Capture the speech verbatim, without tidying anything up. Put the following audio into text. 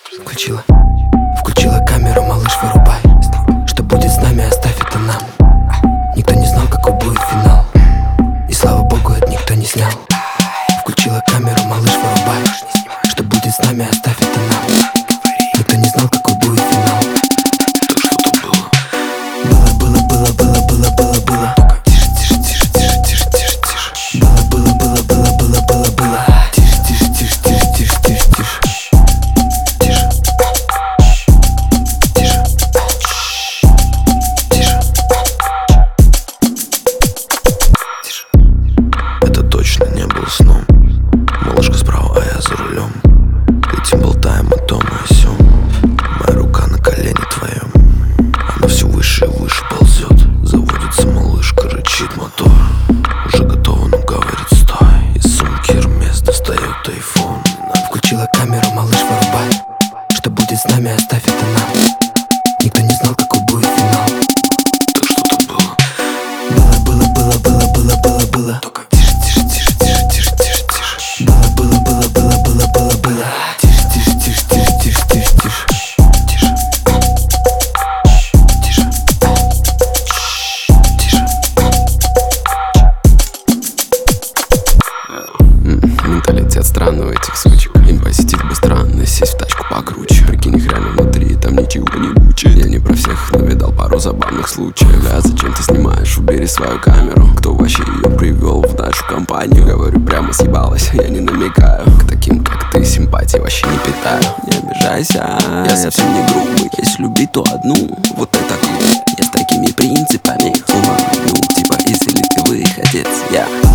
Включила, включила камеру, малыш, вырубай. Что будет с нами, оставь это нам. Никто не знал, какой будет финал, и слава богу, это никто не снял. Включила камеру, малыш, вырубай. Что будет с нами, оставь это нам. Никто не знал, какой будет финал. Так что-то было. Было, было, было, было, было, было, было. Тише, тише, тише, тише, тише, тише, тише. Было, было, было, было, было, было, было. Тише, тише, тише, тише, тише, тише, тише. Тише. Тише. Тише. Тише. Это точно не был сном. Малышка справа, а я за рулем. Летим, болтаем о том и о сём. Моя рука на колене твоем. Она все выше и выше ползет. Заводится малышка, рычит мотор. Уже готова, но говорит стой. Из сумки Hermes достает айфон. Включила камеру, малыш, вырубай. Что будет с нами, оставь это нам. Никто не знал, какой будет финал. Так что-то было. Было, было, было, было, было, было, было. Только тише, тише, тише, тише, тише, тише, тише. Было, было, было, было, было, было, было. Тише, тише, тише, тише, тише, тише, тише. Тише. Тише. Тише. Менталитет странный у этих сучек. Им посетить бы странно, сесть в тачку покруче. Прикинь, их реально внутри, там ничего не учит. Я не про всех, но видал пару забавных случаев. А зачем ты снимаешь? Убери свою камеру. Кто вообще ее привел в нашу компанию? Говорю, прямо съебалась, я не намекаю. К таким, как ты, симпатии вообще не питаю. Не обижайся, я совсем не грубый. Если любить, то одну, вот это клуб. Я с такими принципами. Ума, ну, типа, если ты выходец, я